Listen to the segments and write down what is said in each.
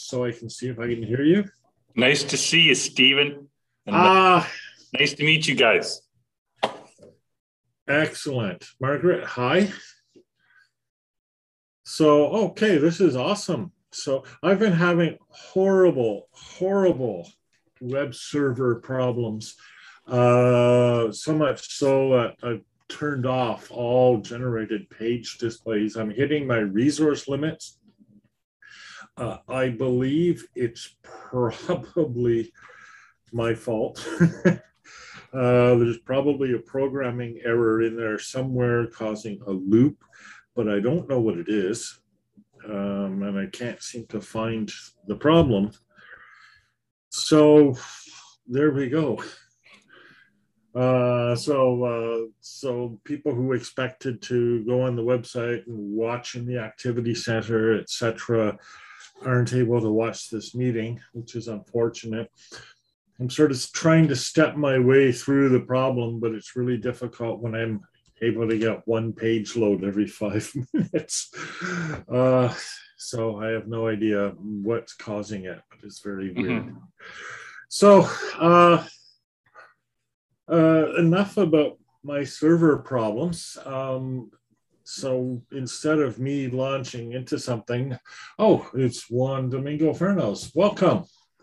so I can see if I can hear you. Nice to see you, Stephen. And nice to meet you guys. Excellent. Margaret, hi. So, okay, this is awesome. So I've been having horrible web server problems. So much so that I've turned off all generated page displays. I'm hitting my resource limits. I believe it's probably my fault. There's probably a programming error in there somewhere causing a loop, but I don't know what it is. And I can't seem to find the problem. So there we go. So people who expected to go on the website and watch in the activity center, etc., aren't able to watch this meeting, which is unfortunate. I'm sort of trying to step my way through the problem, but it's really difficult when I'm able to get one page load every 5 minutes. So I have no idea what's causing it, but it's very weird. So enough about my server problems. So instead of me launching into something, oh, it's Juan Domingo Fernos. Welcome.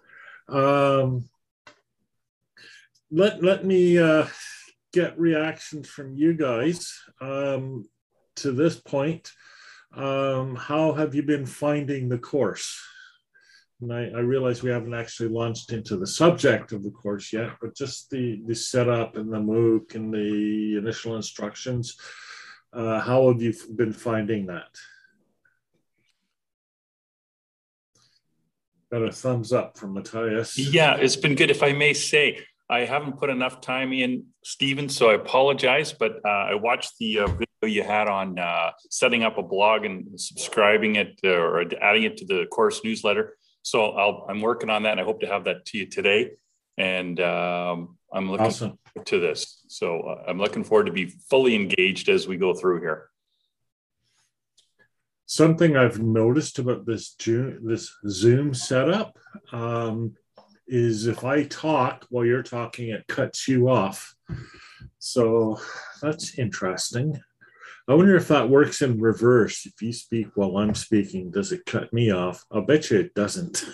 Let me get reactions from you guys to this point. How have you been finding the course? And I realize we haven't actually launched into the subject of the course yet, but just the setup and the MOOC and the initial instructions. How have you been finding that? Got a thumbs up from Matthias. Yeah, it's been good. If I may say, I haven't put enough time in, Stephen, so I apologize, but I watched the video you had on setting up a blog and subscribing it or adding it to the course newsletter. So I'm working on that, and I hope to have that to you today. And I'm looking forward to this. So I'm looking forward to be fully engaged as we go through here. Something I've noticed about this Zoom setup is if I talk while you're talking, it cuts you off. So that's interesting. I wonder if that works in reverse. If you speak while I'm speaking, does it cut me off? I'll bet you it doesn't.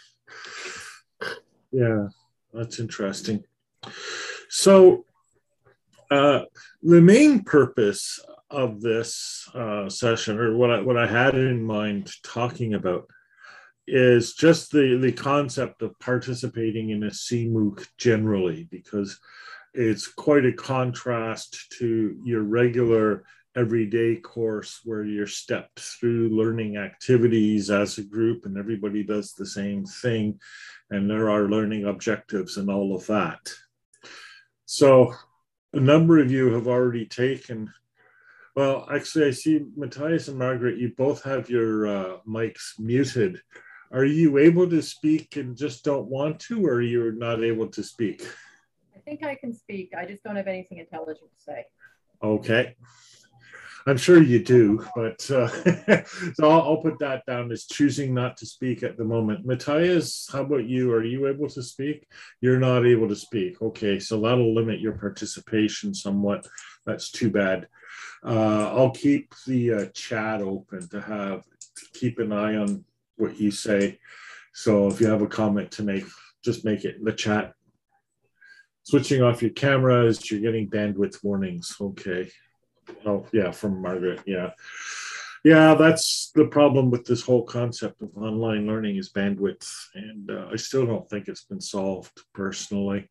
Yeah, that's interesting. So the main purpose of this session, or what I had in mind talking about, is just the concept of participating in a CMOOC generally, because it's quite a contrast to your regular everyday course where you're stepped through learning activities as a group and everybody does the same thing and there are learning objectives and all of that. So a number of you have already taken, well, actually I see Matthias and Margaret, you both have your mics muted. Are you able to speak and just don't want to, or you're not able to speak? I think I can speak. I just don't have anything intelligent to say. Okay. I'm sure you do, but so I'll put that down as choosing not to speak at the moment. Matthias, how about you? Are you able to speak? You're not able to speak. Okay, so that'll limit your participation somewhat. That's too bad. I'll keep the chat open to keep an eye on what you say. So if you have a comment to make, just make it in the chat. Switching off your camera as you're getting bandwidth warnings. Okay. Oh, yeah, from Margaret. Yeah. Yeah, that's the problem with this whole concept of online learning is bandwidth. And I still don't think it's been solved personally.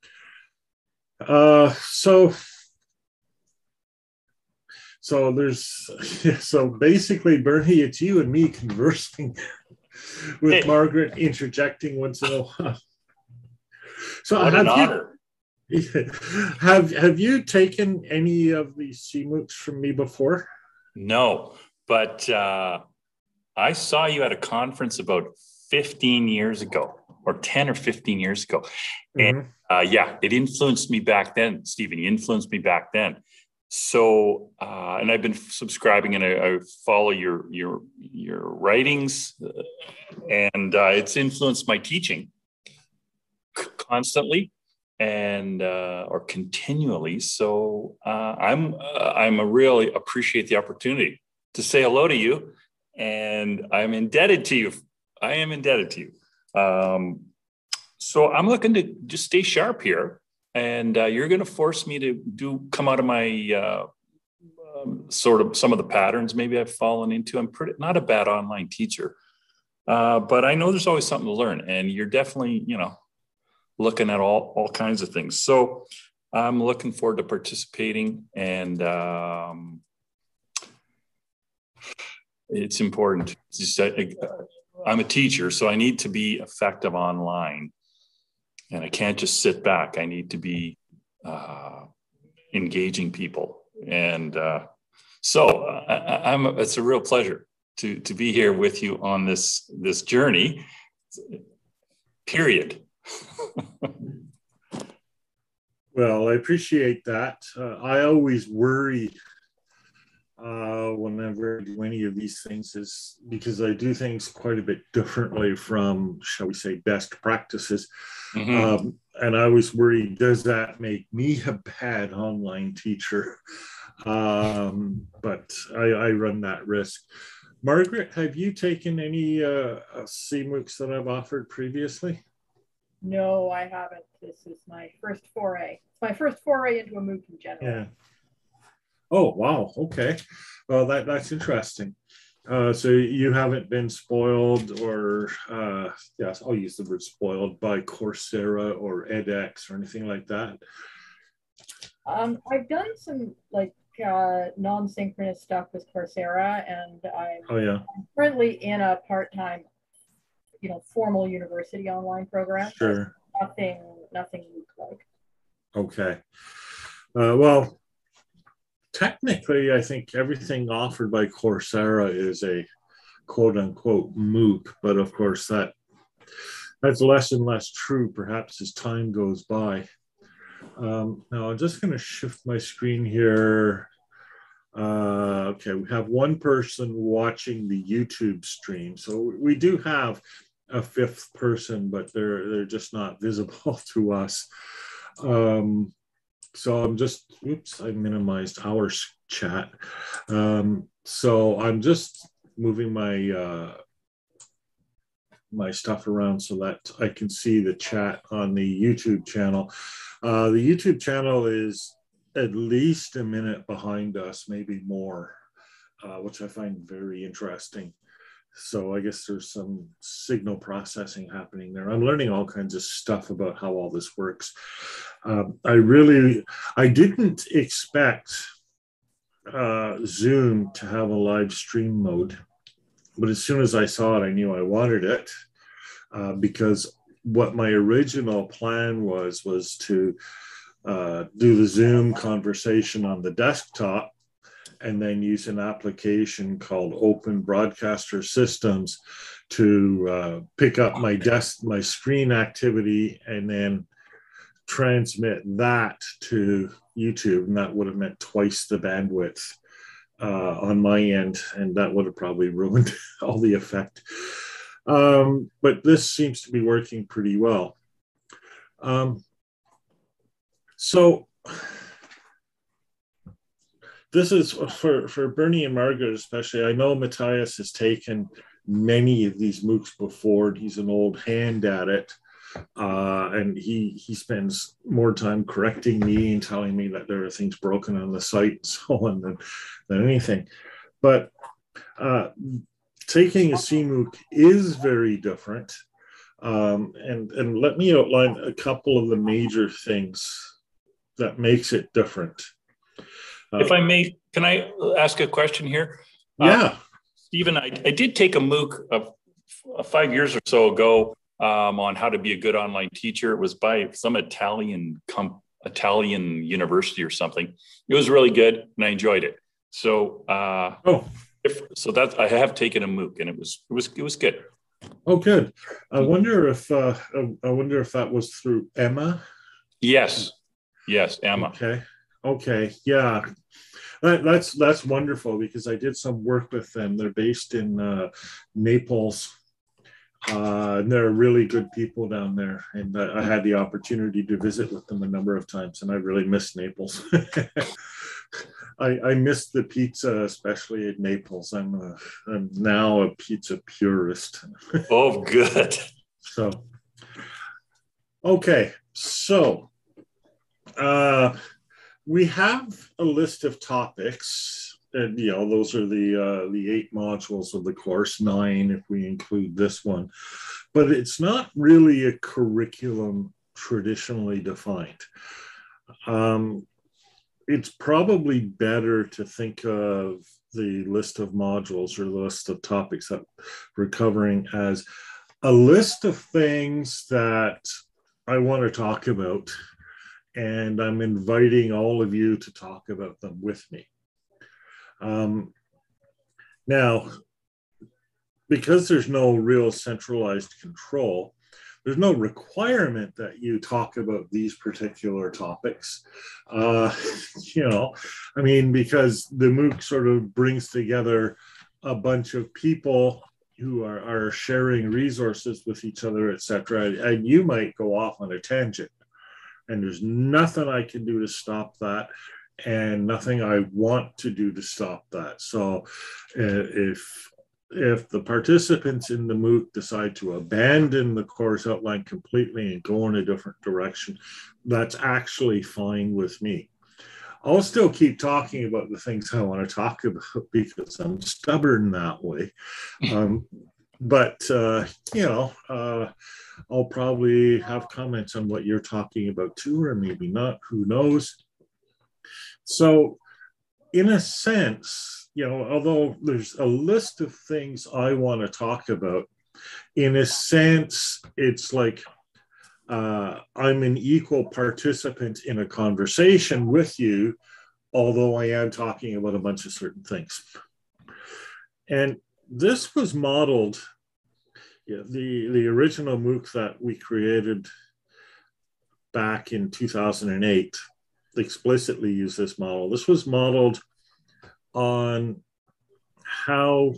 So basically, Bernie, it's you and me conversing with Margaret interjecting once in a while. So what an honor. Have you taken any of these CMOOCs from me before? No, but I saw you at a conference about 15 years ago, or 10 or 15 years ago. And yeah, it influenced me back then, Stephen. You influenced me back then. So, and I've been subscribing, and I follow your writings, and it's influenced my teaching constantly and or continually. So I'm a really appreciate the opportunity to say hello to you, and I'm indebted to you. I am indebted to you. So I'm looking to just stay sharp here, and you're going to force me to come out of my sort of some of the patterns maybe I've fallen into. I'm not a bad online teacher, but I know there's always something to learn, and you're definitely, looking at all kinds of things. So I'm looking forward to participating, and it's important. I'm a teacher, so I need to be effective online, and I can't just sit back. I need to be engaging people. And so it's a real pleasure to be here with you on this journey, period. Well, I appreciate that. I always worry whenever I do any of these things, is because I do things quite a bit differently from, shall we say, best practices. Mm-hmm. And I always worry, does that make me a bad online teacher? But I run that risk. Margaret, have you taken any CMOOCs that I've offered previously? No, I haven't. This is my first foray. It's my first foray into a MOOC in general. Yeah. Oh, wow. Okay. Well, that's interesting. So you haven't been spoiled, or yes, I'll use the word spoiled, by Coursera or edX or anything like that? I've done some non-synchronous stuff with Coursera, and I'm currently in a part-time, formal university online program. Sure. Nothing MOOC-like. Okay. Well, technically, I think everything offered by Coursera is a quote-unquote MOOC, but of course that's less and less true, perhaps, as time goes by. Now, I'm just going to shift my screen here. Okay, we have one person watching the YouTube stream, so we do have a fifth person, but they're just not visible to us. So I'm just, I minimized our chat. So I'm just moving my my stuff around so that I can see the chat on the YouTube channel. The YouTube channel is at least a minute behind us, maybe more, which I find very interesting. So I guess there's some signal processing happening there. I'm learning all kinds of stuff about how all this works. I didn't expect Zoom to have a live stream mode, but as soon as I saw it, I knew I wanted it, because what my original plan was to do the Zoom conversation on the desktop and then use an application called Open Broadcaster Systems to pick up my screen activity and then transmit that to YouTube. And that would have meant twice the bandwidth on my end, and that would have probably ruined all the effect. But this seems to be working pretty well. So this is for Bernie and Margaret especially. I know Matthias has taken many of these MOOCs before. He's an old hand at it. And he spends more time correcting me and telling me that there are things broken on the site and so on than anything. But taking a CMOOC is very different. And let me outline a couple of the major things that makes it different. If I may, can I ask a question here? Yeah. Stephen, I did take a MOOC of 5 years or so ago on how to be a good online teacher. It was by some Italian university or something. It was really good, and I enjoyed it. So, so that I have taken a MOOC, and it was good. Oh, good. I wonder if that was through Emma. Yes, Emma. Okay. Okay, yeah, that's wonderful because I did some work with them. They're based in Naples, and they're really good people down there. And I had the opportunity to visit with them a number of times, and I really miss Naples. I miss the pizza, especially in Naples. I'm now a pizza purist. Oh, good. So, okay, so we have a list of topics, and those are the 8 modules of the course, 9 if we include this one. But it's not really a curriculum traditionally defined. It's probably better to think of the list of modules or the list of topics that we're covering as a list of things that I want to talk about, and I'm inviting all of you to talk about them with me. Now, because there's no real centralized control, there's no requirement that you talk about these particular topics. Because the MOOC sort of brings together a bunch of people who are sharing resources with each other, etc. And you might go off on a tangent, and there's nothing I can do to stop that, and nothing I want to do to stop that. So if the participants in the MOOC decide to abandon the course outline completely and go in a different direction, that's actually fine with me. I'll still keep talking about the things I want to talk about because I'm stubborn that way. I'll probably have comments on what you're talking about too, or maybe not, who knows. So in a sense, although there's a list of things I want to talk about, in a sense, it's like I'm an equal participant in a conversation with you, although I am talking about a bunch of certain things. And this was modeled, the original MOOC that we created back in 2008 explicitly used this model. This was modeled on how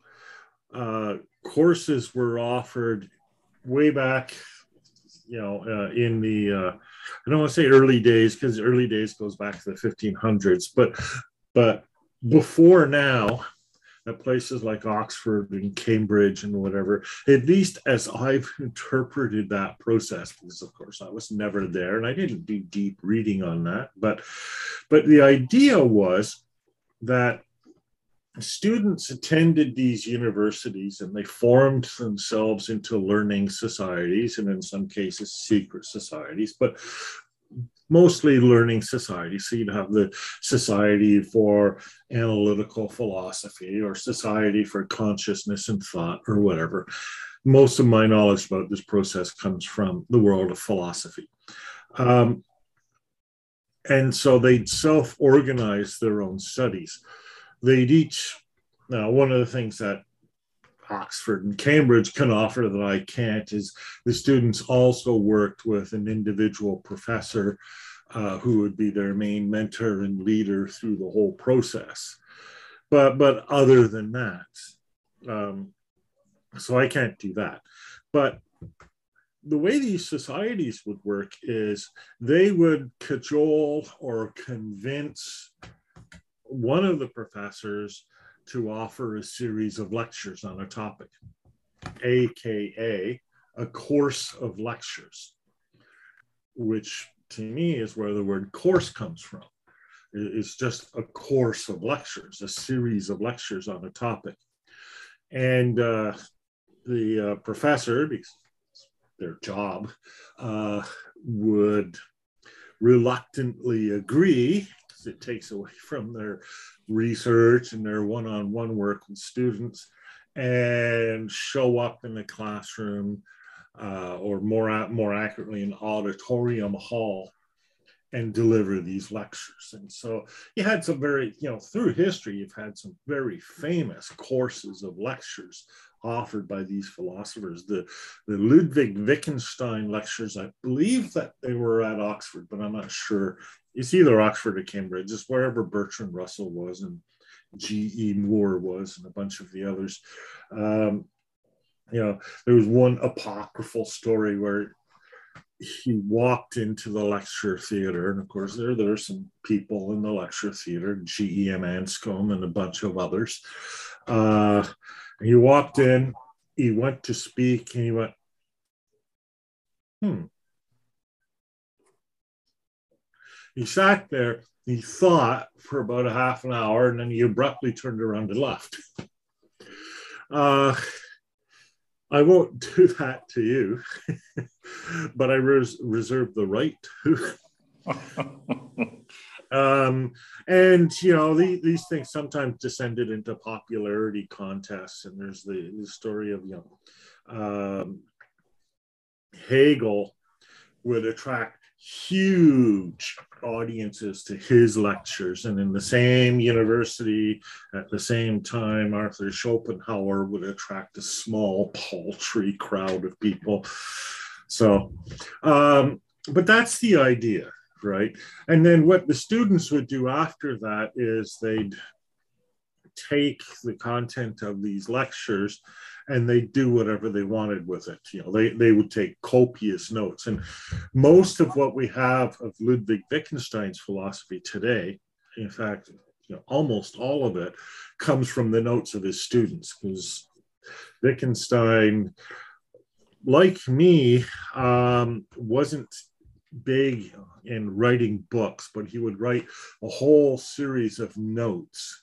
courses were offered way back, in the, I don't want to say early days, because early days goes back to the 1500s, but before now, at places like Oxford and Cambridge and whatever, at least as I've interpreted that process, because of course I was never there and I didn't do deep reading on that, but the idea was that students attended these universities and they formed themselves into learning societies, and in some cases secret societies, but mostly learning societies. So you'd have the Society for Analytical Philosophy or Society for Consciousness and Thought or whatever. Most of my knowledge about this process comes from the world of philosophy. And so they'd self-organize their own studies. They'd each, now one of the things that Oxford and Cambridge can offer that I can't is the students also worked with an individual professor who would be their main mentor and leader through the whole process. But other than that, so I can't do that. But the way these societies would work is they would cajole or convince one of the professors to offer a series of lectures on a topic, AKA a course of lectures, which to me is where the word course comes from. It's just a course of lectures, a series of lectures on a topic. And the professor, because their job, would reluctantly agree, because it takes away from their research and their one-on-one work with students, and show up in the classroom, or more accurately, an auditorium hall, and deliver these lectures. And so you had some very, through history, you've had some very famous courses of lectures offered by these philosophers. The Ludwig Wittgenstein lectures, I believe that they were at Oxford, but I'm not sure. It's either Oxford or Cambridge, just wherever Bertrand Russell was and G.E. Moore was and a bunch of the others. There was one apocryphal story where he walked into the lecture theater, and of course there are some people in the lecture theater, G.E.M. Anscombe and a bunch of others. He walked in, he went to speak, and he went, He sat there, he thought for about a half an hour, and then he abruptly turned around and left. I won't do that to you, but I reserve the right to. These things sometimes descended into popularity contests, and there's the story of Hegel would attract huge audiences to his lectures, and in the same university at the same time, Arthur Schopenhauer would attract a small, paltry crowd of people. So, but that's the idea, right? And then what the students would do after that is they'd take the content of these lectures and they do whatever they wanted with it. They would take copious notes. And most of what we have of Ludwig Wittgenstein's philosophy today, in fact, almost all of it, comes from the notes of his students, because Wittgenstein, like me, wasn't big in writing books, but he would write a whole series of notes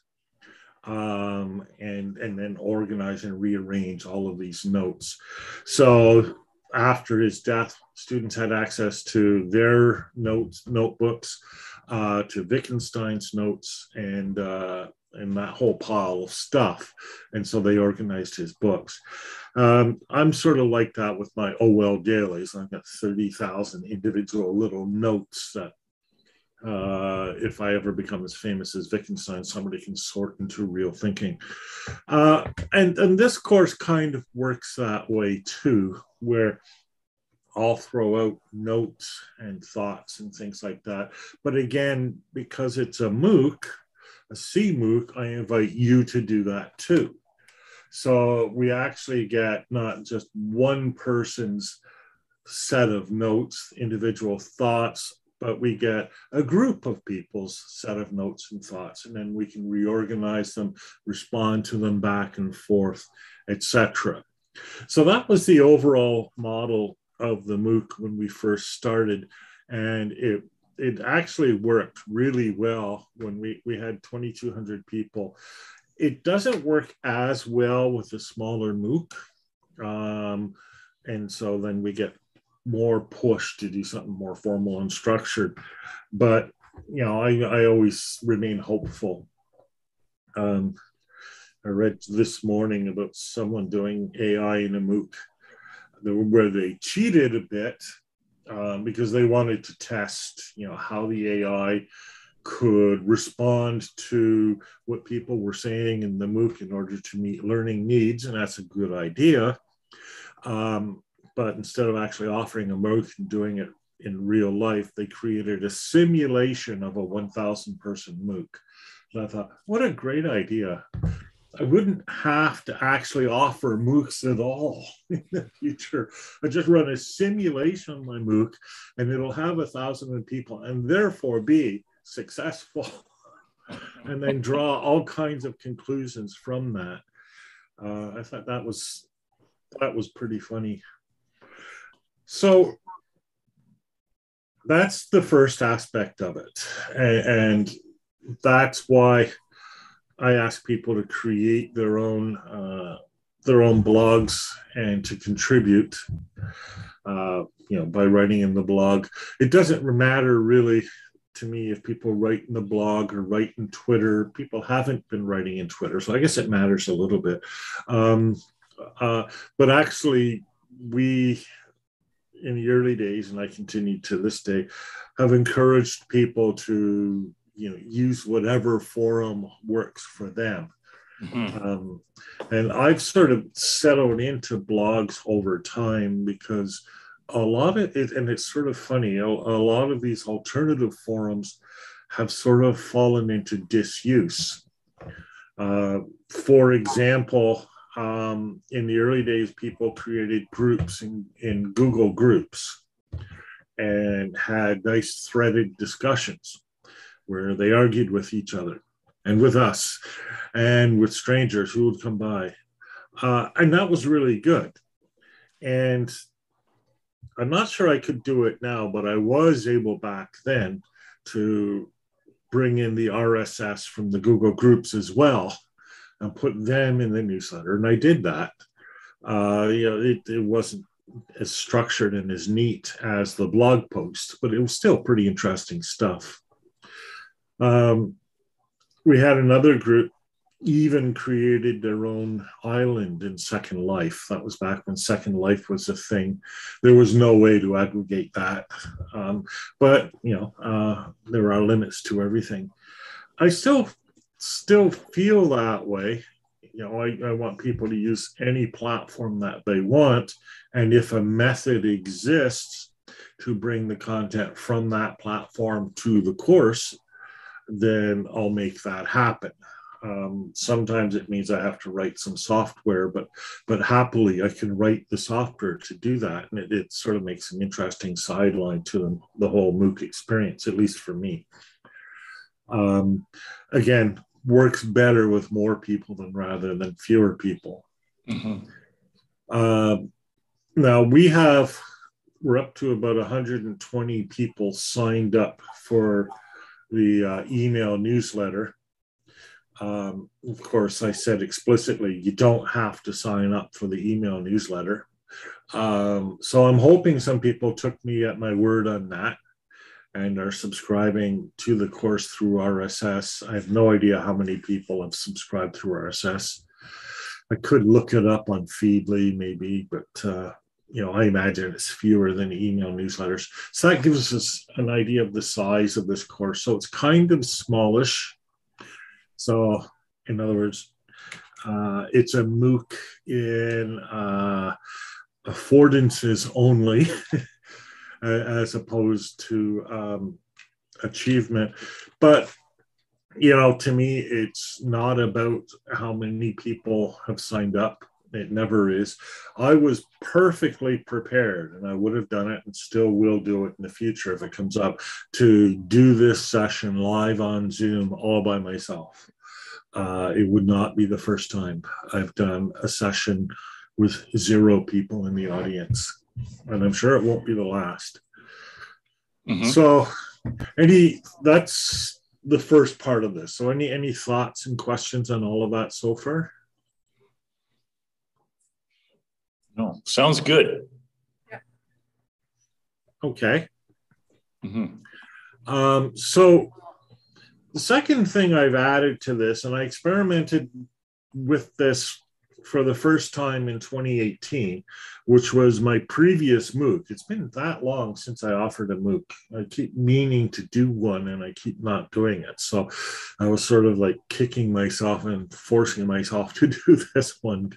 and then organize and rearrange all of these notes. So after his death, students had access to their notebooks, to Wittgenstein's notes, and that whole pile of stuff. And so they organized his books. I'm sort of like that with my OL dailies. I've got 30,000 individual little notes that if I ever become as famous as Wittgenstein, somebody can sort into real thinking. And this course kind of works that way too, where I'll throw out notes and thoughts and things like that. But again, because it's a MOOC, a CMOOC, I invite you to do that too. So we actually get not just one person's set of notes, individual thoughts, but we get a group of people's set of notes and thoughts, and then we can reorganize them, respond to them back and forth, etc. So that was the overall model of the MOOC when we first started, and it actually worked really well when we had 2,200 people. It doesn't work as well with a smaller MOOC, and so then we get more push to do something more formal and structured. But I always remain hopeful. I read this morning about someone doing AI in a MOOC where they cheated a bit because they wanted to test how the AI could respond to what people were saying in the MOOC in order to meet learning needs, and that's a good idea. But instead of actually offering a MOOC and doing it in real life, they created a simulation of a 1,000 person MOOC. And I thought, what a great idea. I wouldn't have to actually offer MOOCs at all in the future. I just run a simulation on my MOOC and it'll have 1,000 people and therefore be successful and then draw all kinds of conclusions from that. I thought that was pretty funny. So that's the first aspect of it. And that's why I ask people to create their own blogs and to contribute, by writing in the blog. It doesn't matter really to me if people write in the blog or write in Twitter. People haven't been writing in Twitter, so I guess it matters a little bit. But actually, in the early days, and I continue to this day, have encouraged people to, use whatever forum works for them. Mm-hmm. And I've sort of settled into blogs over time because a lot of it, and it's sort of funny, a lot of these alternative forums have sort of fallen into disuse. For example, in the early days, people created groups in Google Groups and had nice threaded discussions where they argued with each other and with us and with strangers who would come by. And that was really good. And I'm not sure I could do it now, but I was able back then to bring in the RSS from the Google Groups as well and put them in the newsletter. And I did that. It wasn't as structured and as neat as the blog post, but it was still pretty interesting stuff. We had another group even created their own island in Second Life. That was back when Second Life was a thing. There was no way to aggregate that. But there are limits to everything. I still feel that way. I want people to use any platform that they want. And if a method exists to bring the content from that platform to the course, then I'll make that happen. Sometimes it means I have to write some software, but happily I can write the software to do that. And it sort of makes an interesting sideline to the whole MOOC experience, at least for me. Again, works better with more people rather than fewer people. Mm-hmm. Now we're up to about 120 people signed up for the email newsletter. Of course, I said explicitly, you don't have to sign up for the email newsletter. So I'm hoping some people took me at my word on that and are subscribing to the course through RSS. I have no idea how many people have subscribed through RSS. I could look it up on Feedly maybe, but I imagine it's fewer than email newsletters. So that gives us an idea of the size of this course. So it's kind of smallish. So in other words, it's a MOOC in affordances only, as opposed to achievement. But, to me, it's not about how many people have signed up. It never is. I was perfectly prepared, and I would have done it and still will do it in the future if it comes up, to do this session live on Zoom all by myself. It would not be the first time I've done a session with 0 people in the audience, and I'm sure it won't be the last. Mm-hmm. So that's the first part of this. So any thoughts and questions on all of that so far? No, sounds good. Yeah. Okay. Mm-hmm. So the second thing I've added to this, and I experimented with this for the first time in 2018, which was my previous MOOC. It's been that long since I offered a MOOC. I keep meaning to do one and I keep not doing it. So I was sort of like kicking myself and forcing myself to do this one.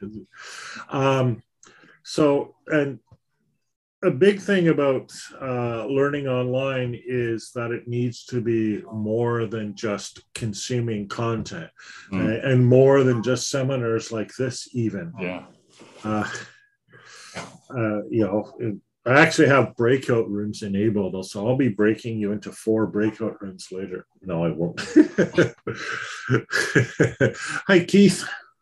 And a big thing about learning online is that it needs to be more than just consuming content, and more than just seminars like this even. Yeah. I actually have breakout rooms enabled, so I'll be breaking you into 4 breakout rooms later. No, I won't. Hi, Keith.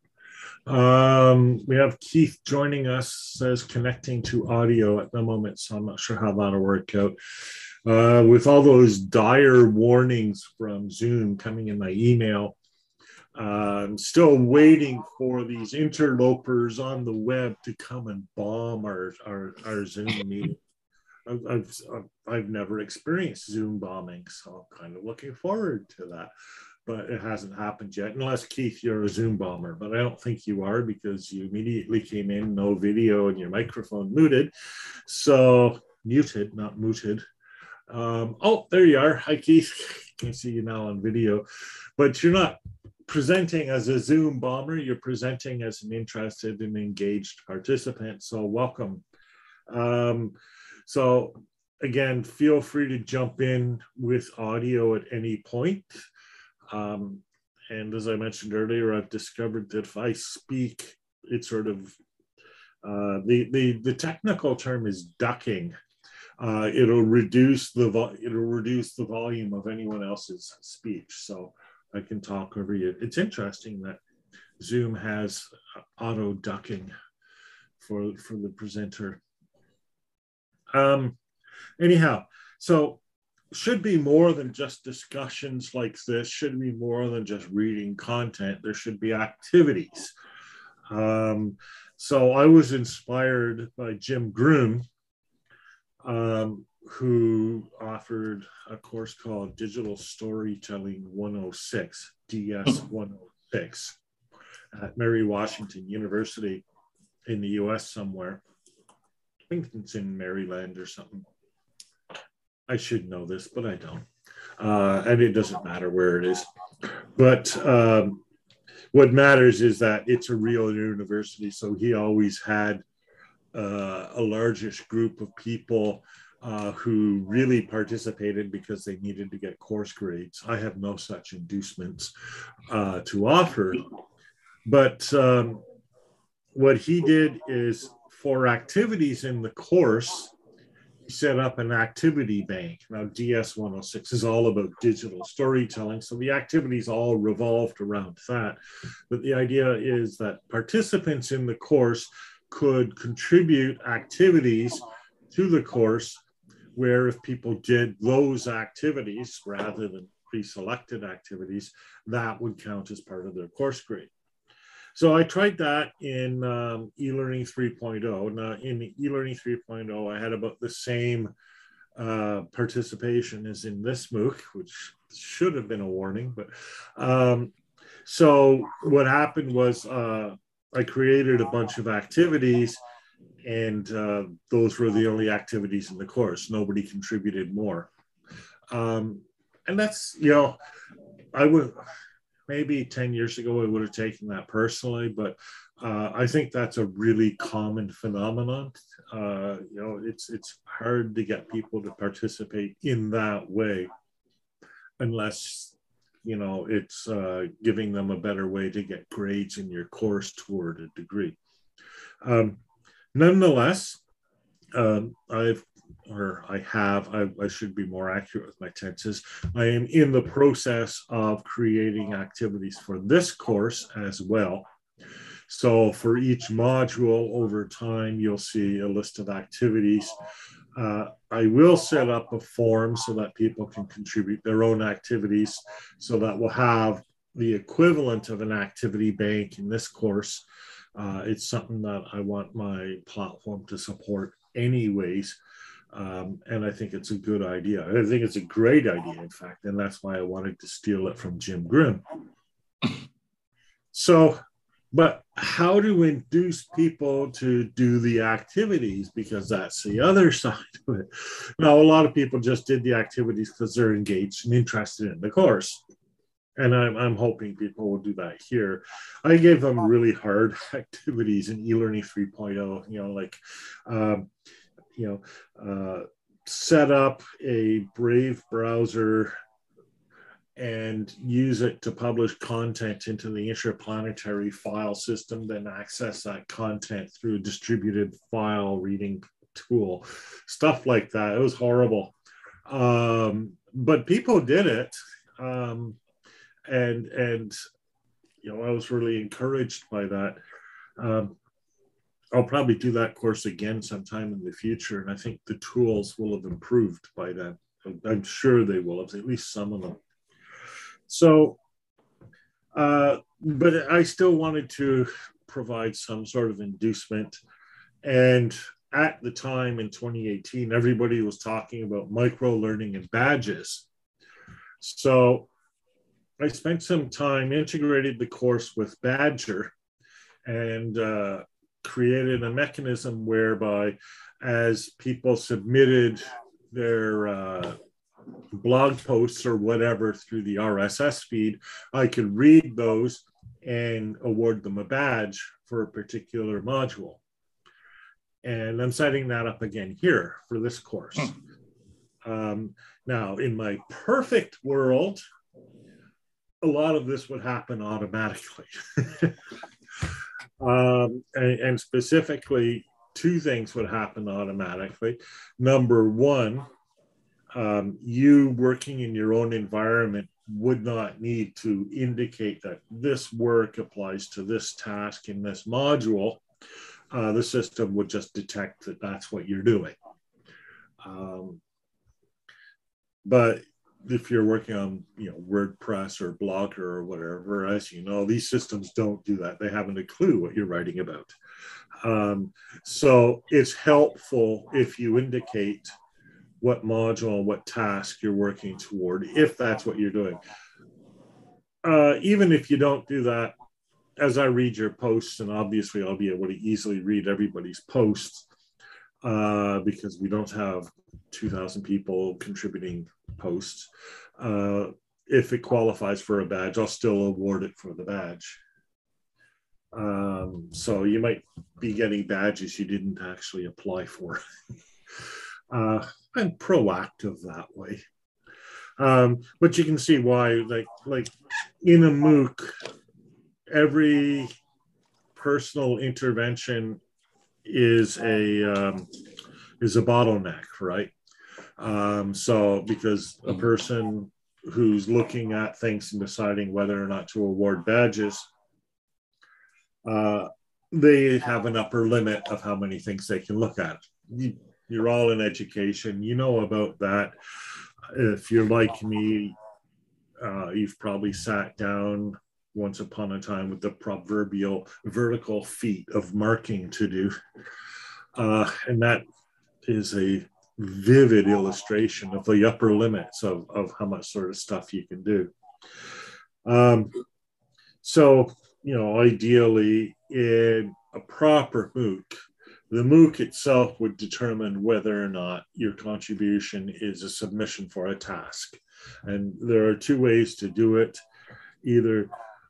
We have Keith joining us as connecting to audio at the moment, so I'm not sure how that'll work out. With all those dire warnings from Zoom coming in my email, I'm still waiting for these interlopers on the web to come and bomb our Zoom meeting. I've never experienced Zoom bombing, so I'm kind of looking forward to that. But it hasn't happened yet, unless, Keith, you're a Zoom bomber. But I don't think you are, because you immediately came in, no video, and your microphone muted. So muted, not mooted. Oh, there you are. Hi, Keith. Can see you now on video, but you're not presenting as a Zoom bomber. You're presenting as an interested and engaged participant. So welcome. So again, feel free to jump in with audio at any point. And as I mentioned earlier, I've discovered that if I speak, it's sort of the technical term is ducking. It'll reduce the volume of anyone else's speech, so I can talk over you. It's interesting that Zoom has auto ducking for the presenter. Anyhow, so should be more than just discussions like this, should be more than just reading content. There should be activities. So I was inspired by Jim Groom, who offered a course called Digital Storytelling 106, DS 106, at Mary Washington University in the US somewhere. I think it's in Maryland or something. I should know this, but I don't. And it doesn't matter where it is. But what matters is that it's a real university. So he always had a largish group of people who really participated because they needed to get course grades. I have no such inducements to offer. But what he did is, for activities in the course, he set up an activity bank. Now, DS 106 is all about digital storytelling, so the activities all revolved around that. But the idea is that participants in the course could contribute activities to the course, where if people did those activities rather than pre-selected activities, that would count as part of their course grade. So I tried that in eLearning 3.0. Now in eLearning 3.0, I had about the same participation as in this MOOC, which should have been a warning. But so what happened was I created a bunch of activities, and those were the only activities in the course. Nobody contributed more. And that's, you know, I would, maybe 10 years ago, I would have taken that personally, but I think that's a really common phenomenon. You know, it's hard to get people to participate in that way, unless, you know, it's giving them a better way to get grades in your course toward a degree. Nonetheless, I should be more accurate with my tenses. I am in the process of creating activities for this course as well. So for each module over time, you'll see a list of activities. I will set up a form so that people can contribute their own activities, so that we'll have the equivalent of an activity bank in this course. It's something that I want my platform to support anyways. And I think it's a good idea. I think it's a great idea, in fact, and that's why I wanted to steal it from Jim Grimm. So, but how to induce people to do the activities? Because that's the other side of it. Now, a lot of people just did the activities because they're engaged and interested in the course. And I'm hoping people will do that here. I gave them really hard activities in eLearning 3.0, you know, like, set up a Brave browser and use it to publish content into the interplanetary file system, then access that content through a distributed file reading tool, stuff like that. It was horrible. But people did it. And you know, I was really encouraged by that. I'll probably do that course again sometime in the future, and I think the tools will have improved by then. I'm sure they will have, at least some of them. So, but I still wanted to provide some sort of inducement. And at the time in 2018, everybody was talking about micro-learning and badges. So I spent some time, integrated the course with Badger, and created a mechanism whereby as people submitted their blog posts or whatever through the RSS feed, I could read those and award them a badge for a particular module. And I'm setting that up again here for this course. Now, in my perfect world, a lot of this would happen automatically. And specifically, two things would happen automatically. Number one, you working in your own environment would not need to indicate that this work applies to this task in this module. The system would just detect that that's what you're doing. But if you're working on, WordPress or Blogger or whatever, as you know, these systems don't do that. They haven't a clue what you're writing about. So it's helpful if you indicate what module, what task you're working toward, if that's what you're doing. Even if you don't do that, as I read your posts, and obviously I'll be able to easily read everybody's posts because we don't have 2,000 people contributing posts. If it qualifies for a badge, I'll still award it for the badge. So you might be getting badges you didn't actually apply for. I'm proactive that way. But you can see why, like in a MOOC, every personal intervention is a bottleneck, right? So because a person who's looking at things and deciding whether or not to award badges, they have an upper limit of how many things they can look at. You're all in education, you know about that. If you're like me, you've probably sat down once upon a time with the proverbial vertical feet of marking to do. And that is a vivid illustration of the upper limits of how much sort of stuff you can do. So, ideally in a proper MOOC, the MOOC itself would determine whether or not your contribution is a submission for a task. And there are two ways to do it. Either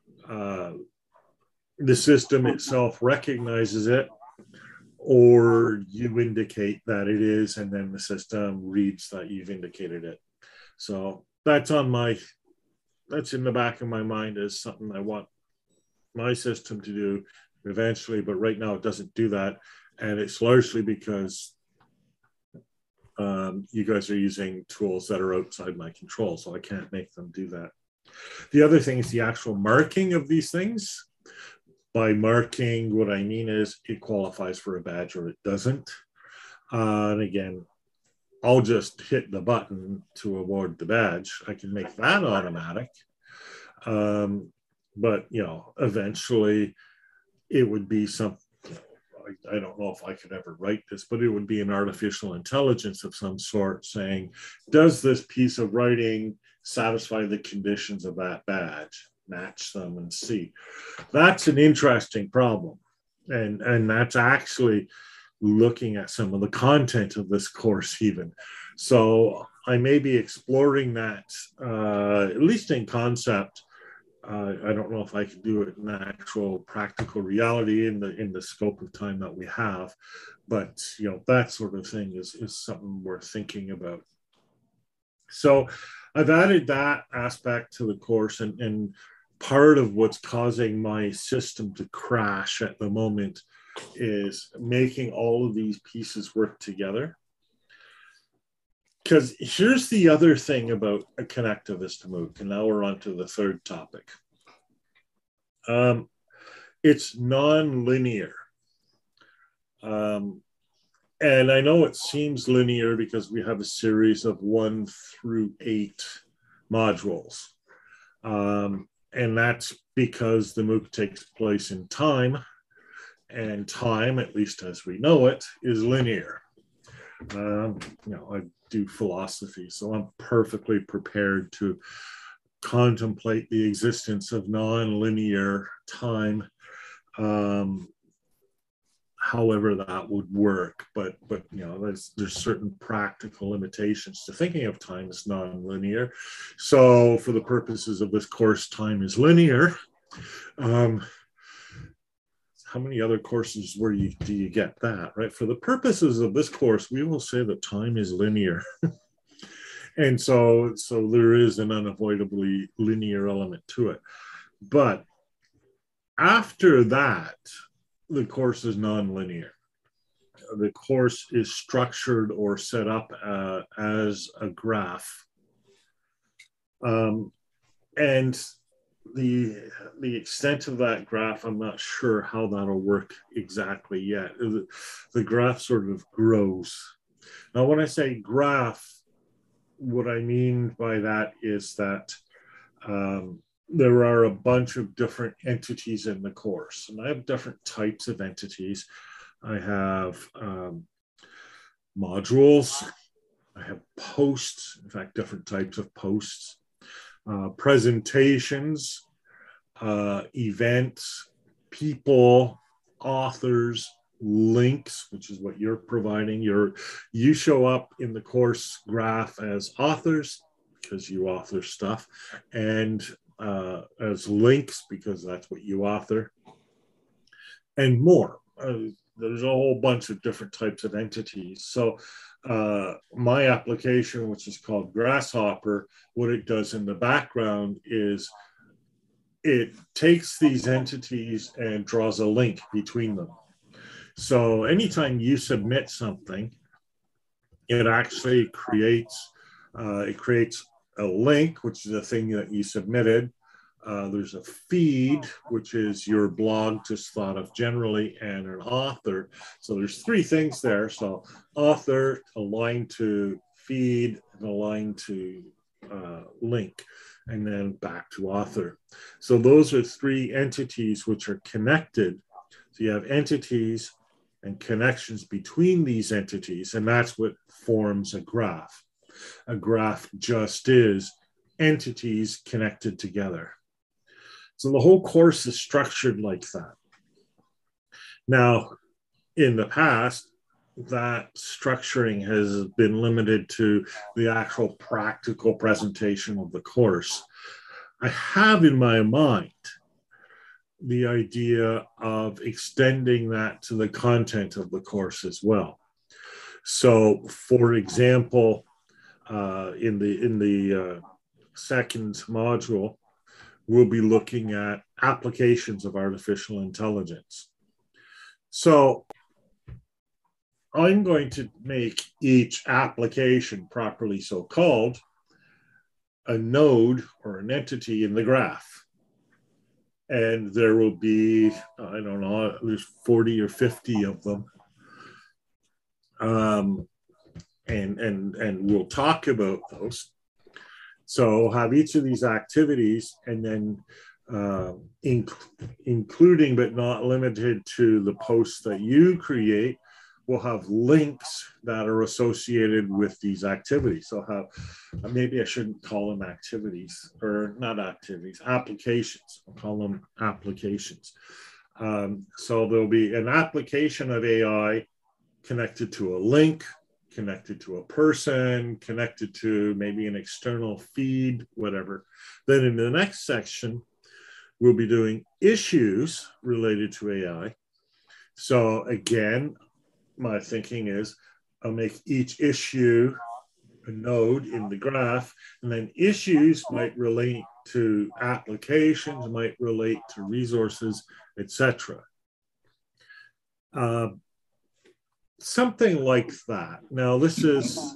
the system itself recognizes it, or you indicate that it is, and then the system reads that you've indicated it. So that's in the back of my mind as something I want my system to do eventually, but right now it doesn't do that. And it's largely because you guys are using tools that are outside my control, so I can't make them do that. The other thing is the actual marking of these things. By marking, what I mean is it qualifies for a badge or it doesn't. And again, I'll just hit the button to award the badge. I can make that automatic. But, eventually it would be something, I don't know if I could ever write this, but it would be an artificial intelligence of some sort saying, does this piece of writing satisfy the conditions of that badge? Match them and see. That's an interesting problem. And that's actually looking at some of the content of this course even. So I may be exploring that, at least in concept. I don't know if I can do it in actual practical reality in the scope of time that we have, but that sort of thing is something worth thinking about. So I've added that aspect to the course, and part of what's causing my system to crash at the moment is making all of these pieces work together. Because here's the other thing about a Connectivist MOOC, and now we're on to the third topic. It's non-linear. And I know it seems linear because we have a series of 1 through 8 modules. And that's because the MOOC takes place in time, and time, at least as we know it, is linear. I do philosophy, so I'm perfectly prepared to contemplate the existence of non-linear time. however that would work, but there's certain practical limitations to thinking of time as nonlinear. So for the purposes of this course, time is linear. How many other courses do you get that, right? For the purposes of this course, we will say that time is linear. And so there is an unavoidably linear element to it. But after that, the course is nonlinear. The course is structured or set up as a graph. And the extent of that graph, I'm not sure how that'll work exactly yet. The graph sort of grows. Now, when I say graph, what I mean by that is that there are a bunch of different entities in the course, and I have different types of entities. I have modules, I have posts, in fact, different types of posts, presentations, events, people, authors, links, which is what you're providing. You show up in the course graph as authors because you author stuff, and as links because that's what you author, and more. There's a whole bunch of different types of entities. So my application, which is called Grasshopper, what it does in the background is it takes these entities and draws a link between them. So anytime you submit something, it actually creates a link, which is a thing that you submitted. There's a feed, which is your blog just thought of generally, and an author. So there's three things there. So author, aligned to feed, and aligned to link, and then back to author. So those are three entities which are connected. So you have entities and connections between these entities, and that's what forms a graph. A graph just is entities connected together. So the whole course is structured like that. Now, in the past, that structuring has been limited to the actual practical presentation of the course. I have in my mind the idea of extending that to the content of the course as well. So, for example, in the second module, we'll be looking at applications of artificial intelligence. So I'm going to make each application, properly so called, a node or an entity in the graph. And there will be, I don't know, there's 40 or 50 of them. And we'll talk about those. So have each of these activities, and then including but not limited to the posts that you create, we'll have links that are associated with these activities. So maybe I shouldn't call them activities, or not activities, applications. I'll call them applications. So there'll be an application of AI connected to a link, connected to a person, connected to maybe an external feed, whatever. Then in the next section, we'll be doing issues related to AI. So again, my thinking is I'll make each issue a node in the graph, and then issues might relate to applications, might relate to resources, etc. Something like that. Now, this is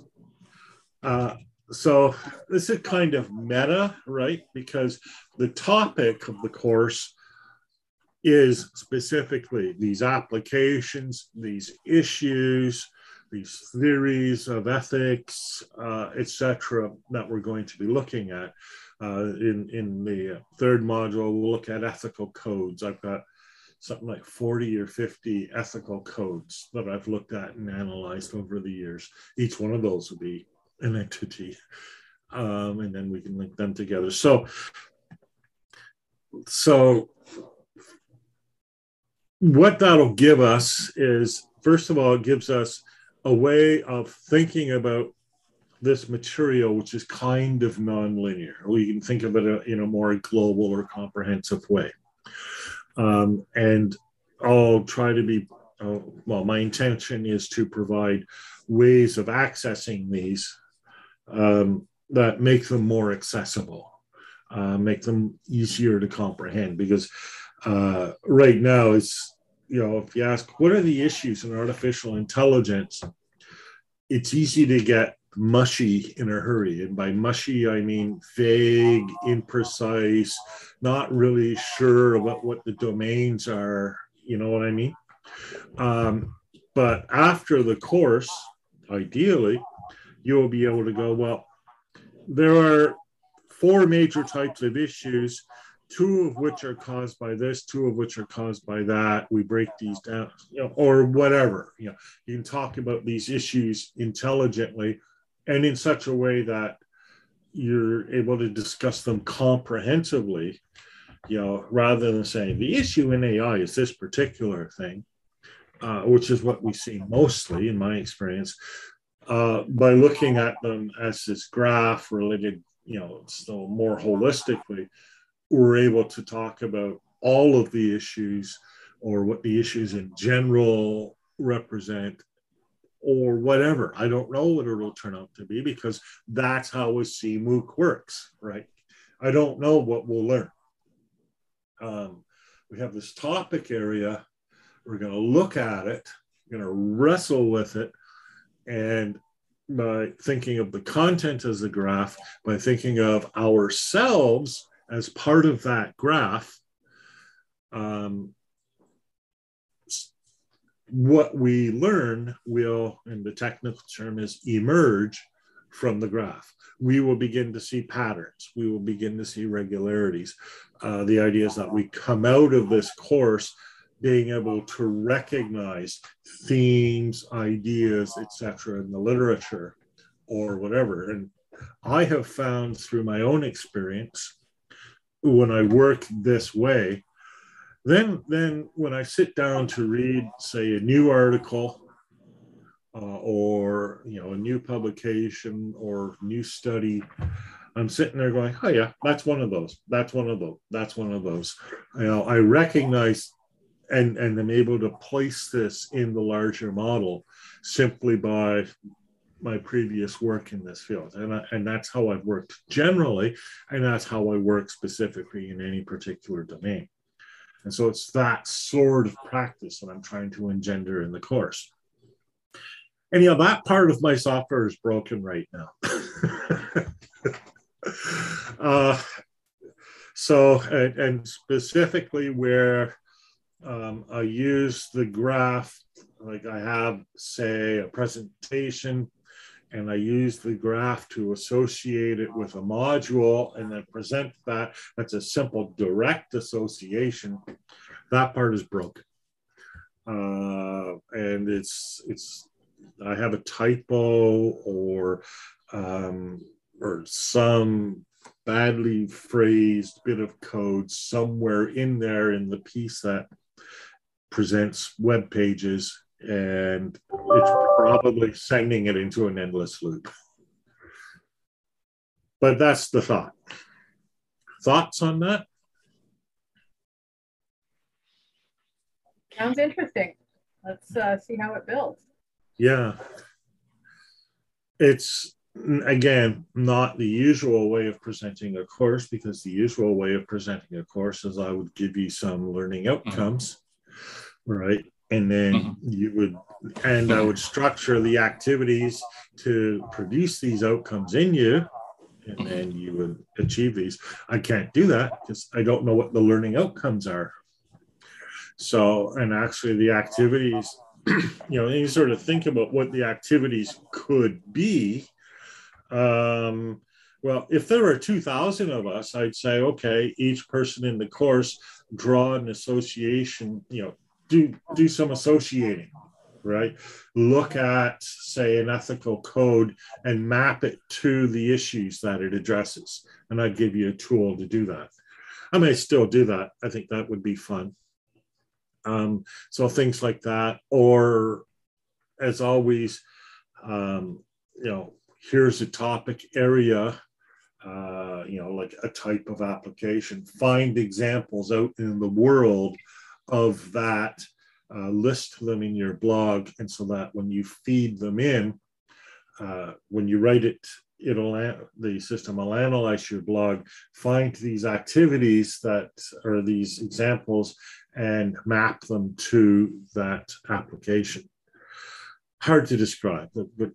this is kind of meta, right? Because the topic of the course is specifically these applications, these issues, these theories of ethics, etc., that we're going to be looking at. In the third module, we'll look at ethical codes. I've got something like 40 or 50 ethical codes that I've looked at and analyzed over the years. Each one of those will be an entity, and then we can link them together. So what that'll give us is, first of all, it gives us a way of thinking about this material, which is kind of nonlinear. We can think of it in a more global or comprehensive way. And I'll try to be, well, my intention is to provide ways of accessing these that make them more accessible, make them easier to comprehend. Because right now, it's, if you ask, what are the issues in artificial intelligence? It's easy to get mushy in a hurry. And by mushy, I mean vague, imprecise, not really sure about what the domains are. You know what I mean? But after the course, ideally, you'll be able to go, well, there are 4 major types of issues, 2 of which are caused by this, 2 of which are caused by that. We break these down, or whatever. You can talk about these issues intelligently and in such a way that you're able to discuss them comprehensively, rather than saying the issue in AI is this particular thing, which is what we see mostly in my experience. By looking at them as this graph related, so more holistically, we're able to talk about all of the issues, or what the issues in general represent, or whatever. I don't know what it'll turn out to be, because that's how a CMOOC works, right? I don't know what we'll learn. We have this topic area. We're going to look at it, we're going to wrestle with it, and by thinking of the content as a graph, by thinking of ourselves as part of that graph, what we learn will, and the technical term is, emerge from the graph. We will begin to see patterns. We will begin to see regularities. The idea is that we come out of this course being able to recognize themes, ideas, etc., in the literature or whatever. And I have found through my own experience, when I work this way, then when I sit down to read, say, a new article, or a new publication or new study, I'm sitting there going, oh yeah, that's one of those, that's one of those, that's one of those. I recognize and I'm able to place this in the larger model simply by my previous work in this field. And that's how I've worked generally, and that's how I work specifically in any particular domain. And so it's that sort of practice that I'm trying to engender in the course. Anyhow, that part of my software is broken right now. And specifically where I use the graph, like I have, say, a presentation, and I use the graph to associate it with a module and then present that. That's a simple direct association. That part is broken. And it's I have a typo or some badly phrased bit of code somewhere in there in the piece that presents web pages, and it's probably sending it into an endless loop. But that's the thought. Thoughts on that? Sounds interesting. Let's see how it builds. Yeah. It's, again, not the usual way of presenting a course, because the usual way of presenting a course is I would give you some learning outcomes, right? And then you would, and I would structure the activities to produce these outcomes in you, and then you would achieve these. I can't do that because I don't know what the learning outcomes are. So, and actually the activities, you sort of think about what the activities could be. Well, if there were 2,000 of us, I'd say, okay, each person in the course draw an association, do some associating, right? Look at, say, an ethical code and map it to the issues that it addresses. And I'd give you a tool to do that. I may still do that. I think that would be fun. So things like that, or as always, here's a topic area, like a type of application. Find examples out in the world of that, list them in your blog, and so that when you feed them in, when you write it, the system will analyze your blog, find these activities that are these examples, and map them to that application. Hard to describe, but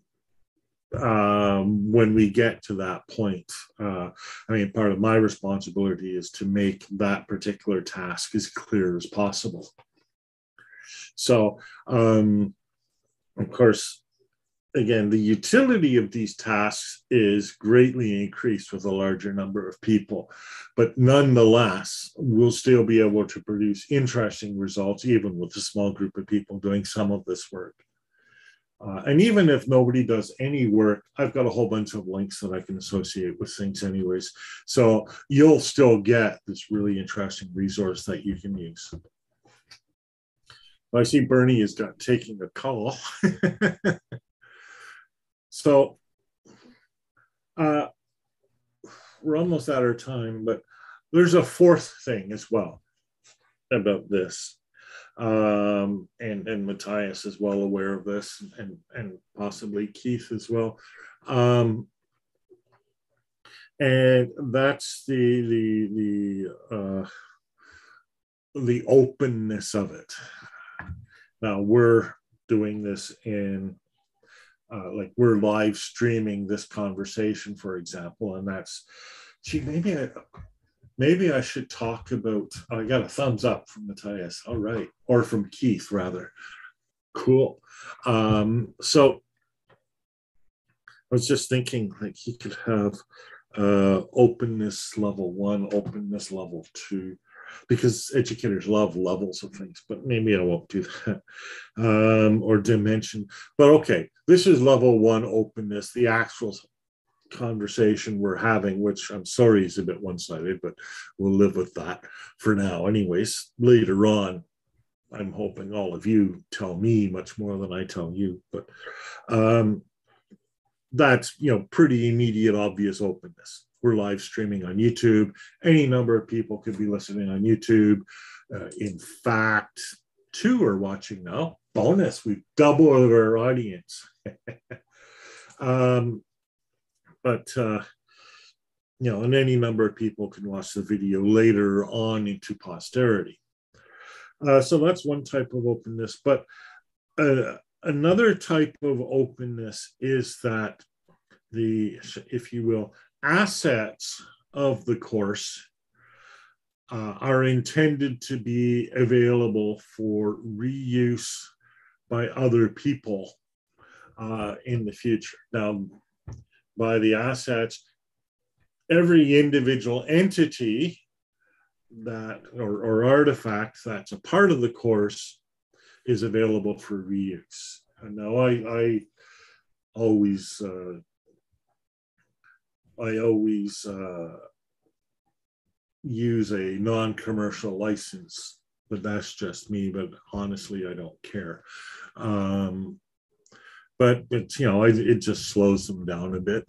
when we get to that point, part of my responsibility is to make that particular task as clear as possible. So, of course, again, the utility of these tasks is greatly increased with a larger number of people, but nonetheless, we'll still be able to produce interesting results, even with a small group of people doing some of this work. And even if nobody does any work, I've got a whole bunch of links that I can associate with things anyways. So you'll still get this really interesting resource that you can use. I see Bernie is taking a call. So we're almost out of time, but there's a fourth thing as well about this. And Matthias is well aware of this, and possibly Keith as well. And that's the openness of it. Now we're doing this in like we're live streaming this conversation, for example, and that's, gee, maybe I should talk about, I got a thumbs up from Matthias. All right. Or from Keith, rather. Cool. So I was just thinking, like, he could have openness level 1, openness level 2, because educators love levels of things, but maybe I won't do that. Or dimension. But okay, this is level 1 openness, the actual conversation we're having, which I'm sorry is a bit one-sided, but we'll live with that for now. Anyways, later on, I'm hoping all of you tell me much more than I tell you, but that's, pretty immediate, obvious openness. We're live streaming on YouTube. Any number of people could be listening on YouTube. In fact, 2 are watching now. Bonus, we've doubled our audience. But, and any number of people can watch the video later on into posterity. So that's one type of openness. But another type of openness is that the, if you will, assets of the course are intended to be available for reuse by other people in the future. Now, by the assets, every individual entity that or artifact that's a part of the course is available for reuse. And now I always use a non-commercial license, but that's just me. But honestly, I don't care. But it just slows them down a bit.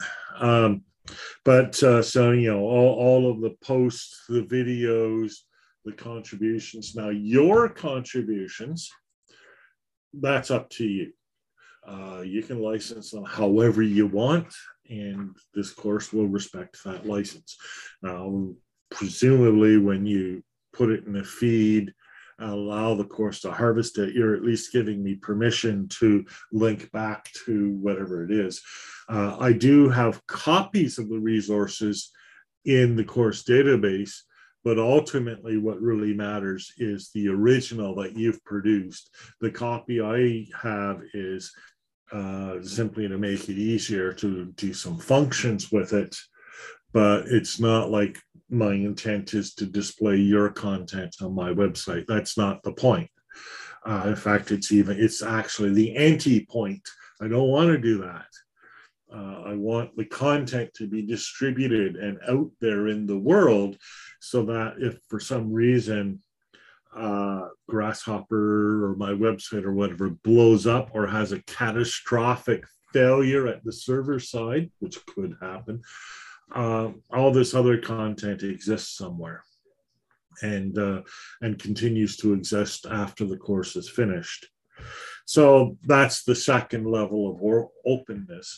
So all of the posts, the videos, the contributions. Now your contributions, that's up to you. You can license them however you want, and this course will respect that license. Now, presumably, when you put it in a feed, allow the course to harvest it, you're at least giving me permission to link back to whatever it is. I do have copies of the resources in the course database, but ultimately what really matters is the original that you've produced. The copy I have is simply to make it easier to do some functions with it, but it's not like my intent is to display your content on my website. That's not the point. In fact, it's actually the anti-point. I don't want to do that. I want the content to be distributed and out there in the world, so that if for some reason Grasshopper or my website or whatever blows up or has a catastrophic failure at the server side, which could happen, all this other content exists somewhere and continues to exist after the course is finished. So that's the second level of openness.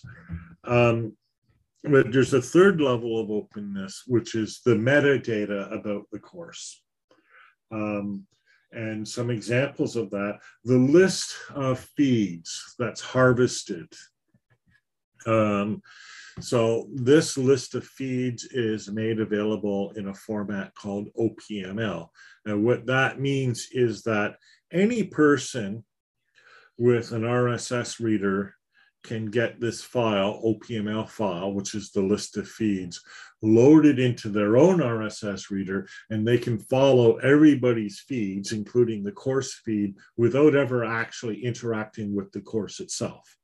But there's a third level of openness, which is the metadata about the course. And some examples of that, the list of feeds that's harvested. So this list of feeds is made available in a format called OPML. And what that means is that any person with an RSS reader can get this file, OPML file, which is the list of feeds, loaded into their own RSS reader, and they can follow everybody's feeds, including the course feed, without ever actually interacting with the course itself.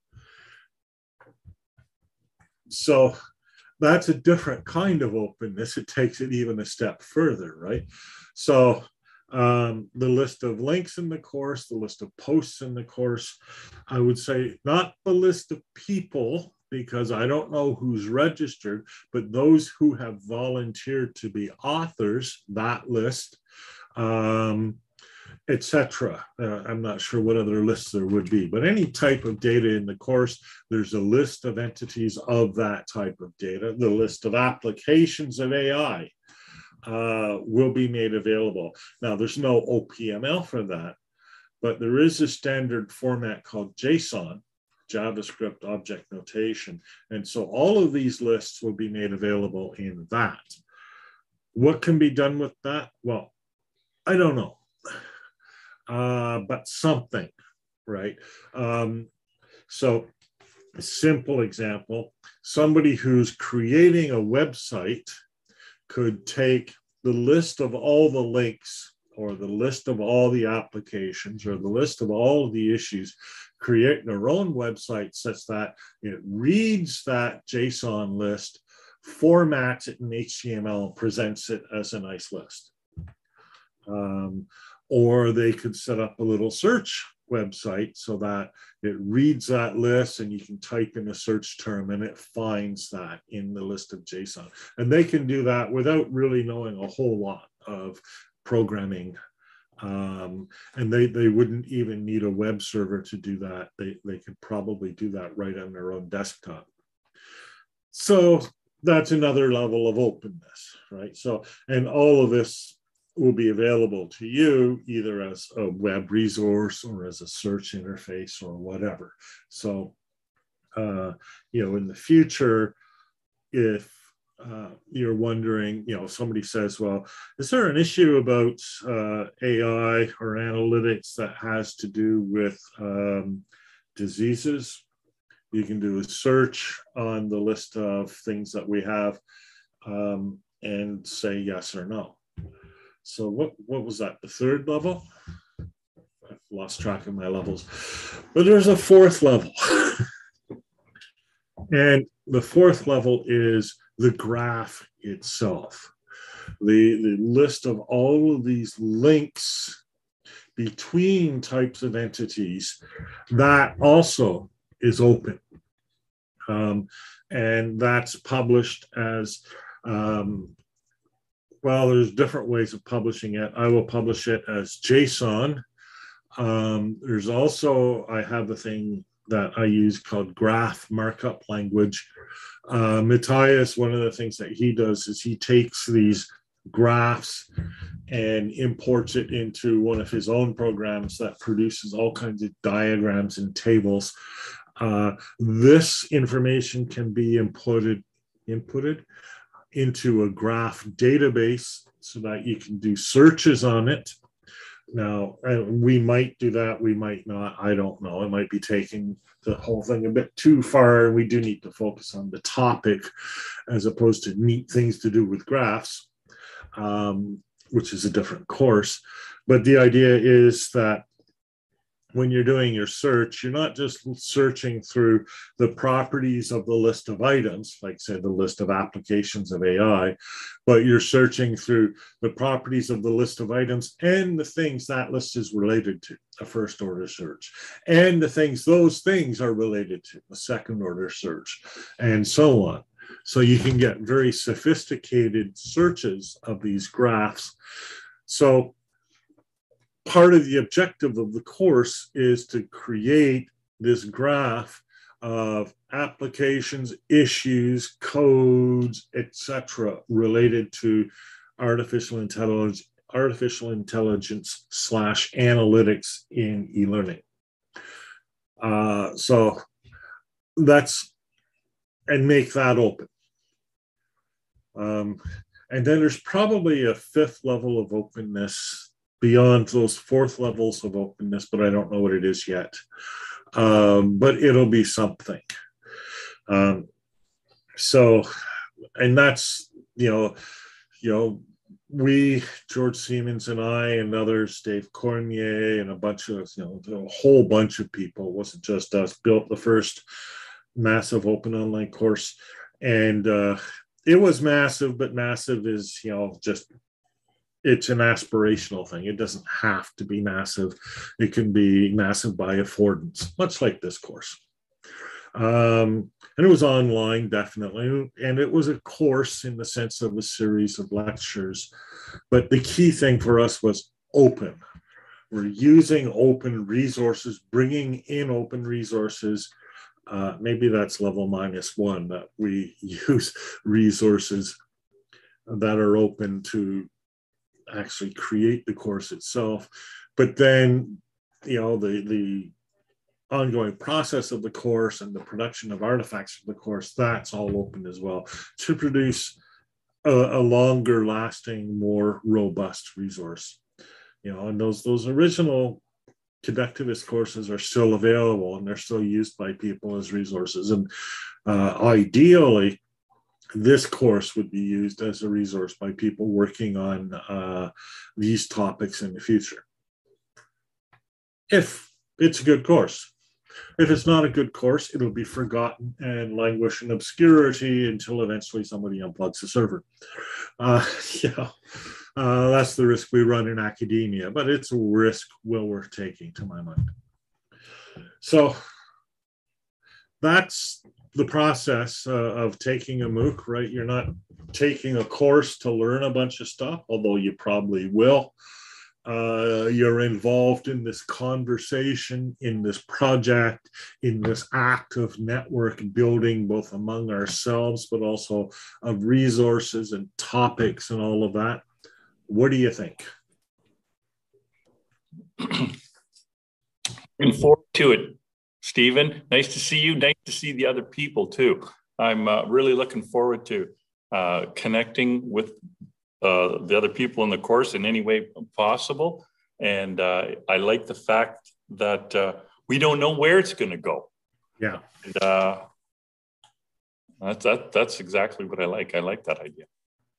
So that's a different kind of openness. It takes it even a step further, right? So the list of links in the course, the list of posts in the course, I would say not the list of people, because I don't know who's registered, but those who have volunteered to be authors, that list, etc. I'm not sure what other lists there would be, but any type of data in the course, there's a list of entities of that type of data. The list of applications of AI will be made available. Now, there's no OPML for that, but there is a standard format called JSON, JavaScript Object Notation. And so all of these lists will be made available in that. What can be done with that? Well, I don't know. But something, right? So a simple example, somebody who's creating a website could take the list of all the links or the list of all the applications or the list of all of the issues, create their own website such that it reads that JSON list, formats it in HTML, presents it as a nice list. Or they could set up a little search website so that it reads that list and you can type in a search term and it finds that in the list of JSON. And they can do that without really knowing a whole lot of programming. And they wouldn't even need a web server to do that. They could probably do that right on their own desktop. So that's another level of openness, right? So, and all of this will be available to you either as a web resource or as a search interface or whatever. So, in the future, if you're wondering, somebody says, well, is there an issue about AI or analytics that has to do with diseases? You can do a search on the list of things that we have and say yes or no. So what was that, the third level? I've lost track of my levels. But there's a fourth level. And the fourth level is the graph itself. The list of all of these links between types of entities that also is open. And that's published as well, there's different ways of publishing it. I will publish it as JSON. There's also, I have a thing that I use called graph markup language. Matthias, one of the things that he does is he takes these graphs and imports it into one of his own programs that produces all kinds of diagrams and tables. This information can be inputted into a graph database so that you can do searches on it. Now, we might do that, we might not, I don't know. It might be taking the whole thing a bit too far. We do need to focus on the topic as opposed to neat things to do with graphs, which is a different course. But the idea is that when you're doing your search, you're not just searching through the properties of the list of items, like say the list of applications of AI, but you're searching through the properties of the list of items and the things that list is related to, a first order search, and the things those things are related to, a second order search, and so on. So you can get very sophisticated searches of these graphs. So part of the objective of the course is to create this graph of applications, issues, codes, etc., related to artificial intelligence / analytics in e-learning. So that's, and make that open. And then there's probably a fifth level of openness beyond those fourth levels of openness, but I don't know what it is yet. But it'll be something. So, and that's, we, George Siemens and I and others, Dave Cormier and a bunch of, a whole bunch of people, it wasn't just us, built the first massive open online course. And it was massive, but massive is, just, it's an aspirational thing. It doesn't have to be massive. It can be massive by affordance, much like this course. And it was online, definitely. And it was a course in the sense of a series of lectures. But the key thing for us was open. We're using open resources, bringing in open resources. Maybe that's level -1, that we use resources that are open to actually create the course itself. But then, the ongoing process of the course and the production of artifacts for the course, that's all open as well to produce a longer lasting, more robust resource. And those original Conductivist courses are still available and they're still used by people as resources. And ideally, this course would be used as a resource by people working on these topics in the future, if it's a good course. If it's not a good course, it'll be forgotten and languish in obscurity until eventually somebody unplugs the server. That's the risk we run in academia, but it's a risk well worth taking, to my mind. So that's the process of taking a MOOC, right? You're not taking a course to learn a bunch of stuff, although you probably will. You're involved in this conversation, in this project, in this act of network building, both among ourselves, but also of resources and topics and all of that. What do you think? Looking forward to it, Stephen. Nice to see you. Nice to see the other people too. I'm really looking forward to connecting with the other people in the course in any way possible. And I like the fact that we don't know where it's going to go. Yeah. And that's exactly what I like. I like that idea.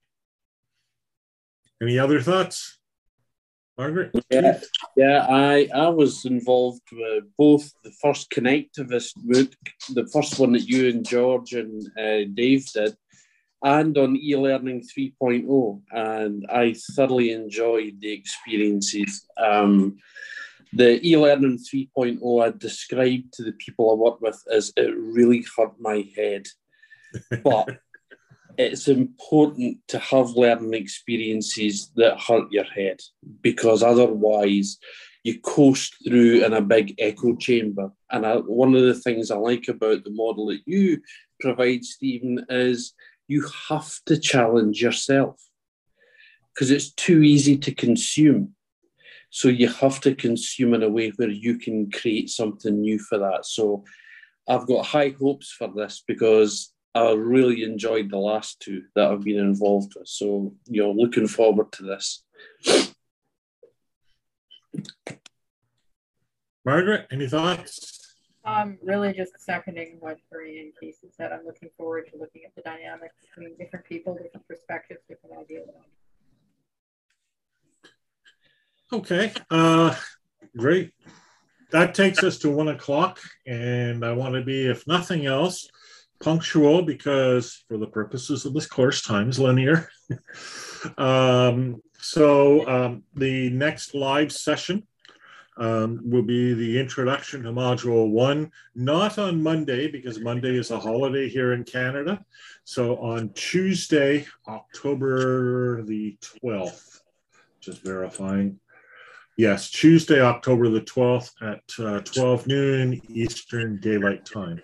Any other thoughts? Margaret? Yeah, I was involved with both the first Connectivist MOOC, the first one that you and George and Dave did, and on eLearning 3.0, and I thoroughly enjoyed the experiences. The eLearning 3.0 I described to the people I work with as it really hurt my head. But it's important to have learning experiences that hurt your head, because otherwise you coast through in a big echo chamber. And one of the things I like about the model that you provide, Stephen, is you have to challenge yourself, because it's too easy to consume. So you have to consume in a way where you can create something new for that. So I've got high hopes for this, because I really enjoyed the last two that I've been involved with. So, looking forward to this. Margaret, any thoughts? Really just seconding what Bernie and Casey said. I'm looking forward to looking at the dynamics between different people, different perspectives, different ideas. Okay, great. that takes us to 1 o'clock, and I want to be, if nothing else, punctual, because for the purposes of this course, time is linear. The next live session will be the introduction to Module 1, not on Monday, because Monday is a holiday here in Canada. So on Tuesday, October the 12th, just verifying. Yes, Tuesday, October the 12th at 12 noon Eastern Daylight Time.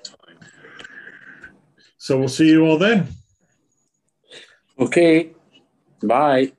So we'll see you all then. Okay, bye.